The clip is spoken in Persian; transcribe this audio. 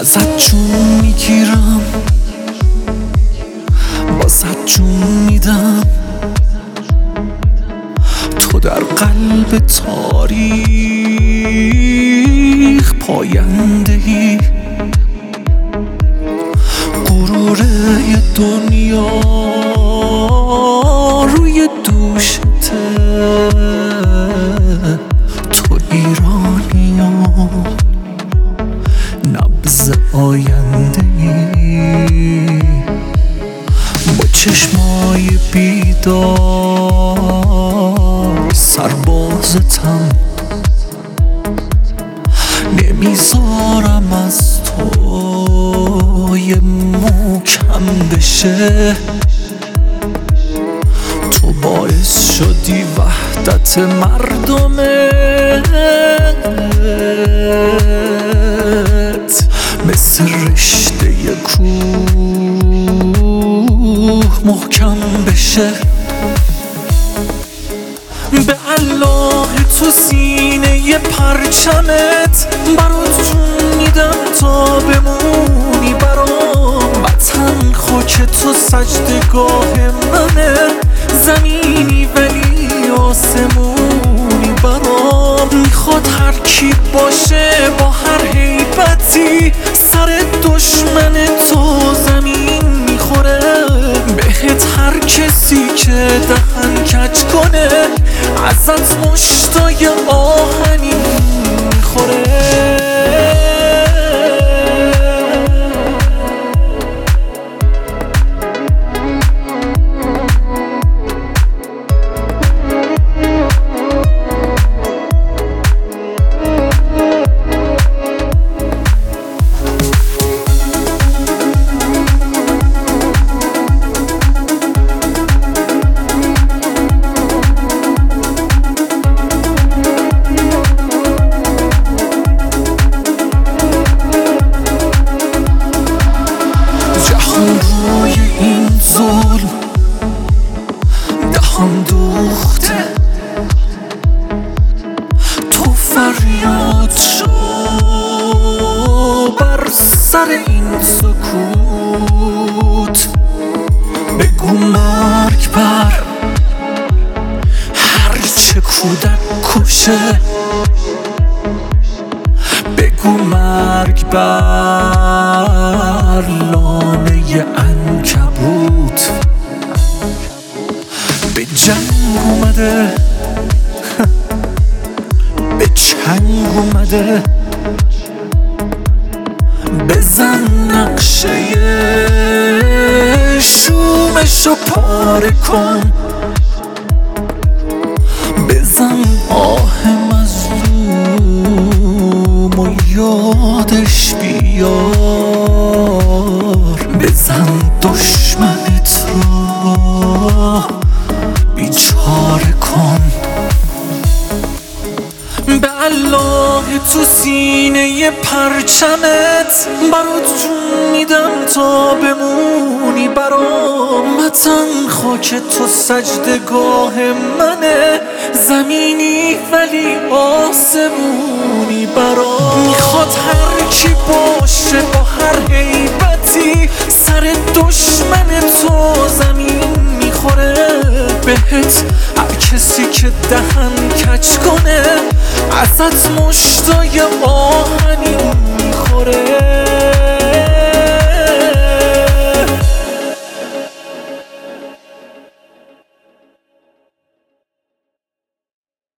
ازت جون میگیرم، واست جون میدم. تو در قلب تاریخ پاینده‌ای، غرور دنیا روی دوشته. تو ایرانیان، نبض آینده‌ای، با چشمای بیدار سربازتم. نمیذارم از تو یه مو کم بشه. تو باعث شدی وحدت مردمت مثل رشته کوه محکم بشه. به الله تو سینه پرچمت، برات جون میدم تا بمونی برام. وطن خاک تو سجدگاه منه، زمینی ولی آسمونی برام. میخواد هر کی باشه با هر هیبتی، سر دشمن تو زمین میخوره. بهت هر کسی که دهن کج کنه، ازت مشتای آهنی میخوره. روی این ظلم دهان دوخته، تو فریاد شو بر سر این سکوت. بگو مرگ بر هرچه کودک کشه، بگو مرگ بر لانه عنکبوت. به جنگ اومده، به چنگ اومده. بزن نقشه شومشو پاره کن، بزن آه مظلوم و یادش بیار. بزن دشمنت را بیچاره کن. به الله تو سینه پرچمت، برات جون میدم تا بمونی برام. وطن خاک تو سجدگاه منه، زمینی ولی آسمونی برام. میخواد هر کی باشه با هر هیبتی، سر دشمن تو زمین میخوره. بهت هر کسی که دهن کج کنه، ازت مشتای آهنی میخوره.